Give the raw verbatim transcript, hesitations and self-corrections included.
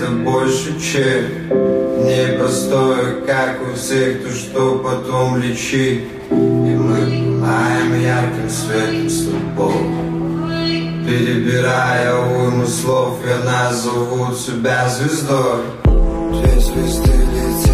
это больше, чем непростое, как у всех, то что потом лечит. И мы пылаем ярким светом с тобой, перебирая уйму слов, я назову тебя звездой. Две звезды летят